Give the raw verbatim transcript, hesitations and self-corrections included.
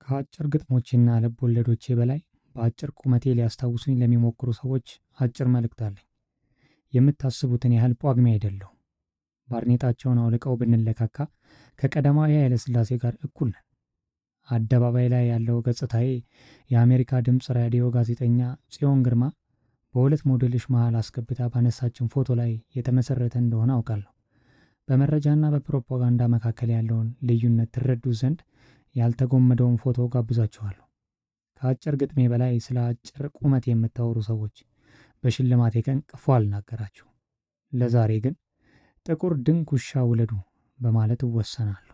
ከአጭር ግጥሞቼና ልብ ወለዶቼ በላይ በአጭር ቁመቴ ሊያስታውሱኝ ለሚሞክሩ ሰዎች አጭር መልእክት አለኝ። የምታስቡትን ያህል ጳጉሜ አይደለሁም። ባርኔጣቸውን አውልቀው ብንለካካ ከቀዳማዊ ኃይለ ሥላሴ ጋር እኩል ነን። አደባባይ ላይ ያለው ገጽታዬ የአሜሪካ ድምፅ ራዲዮ ጋዜጠኛ ጽዮን ግርማ በሁለት ሞዴሎች መሃል አስገብታ ባነሳችን ፎቶ ላይ የተመሰረተ እንደሆነ አውቃለሁ። በመረጃና በፕሮፓጋንዳ መካከል ያለውን ልዩነት ትረዱ ዘንድ ያልተጎመደውን ፎቶ ጋብዛችኋለሁ። ከአጭር ግጥሜ በላይ ስለ አጭር ቁመት የምታወሩ ሰዎች በሽልማቴ ቀን ቅፎ አልናገራችሁ። ለዛሬ ግን ጥቁር ድንክ ውሻ ውለዱ በማለት እወሰናለሁ።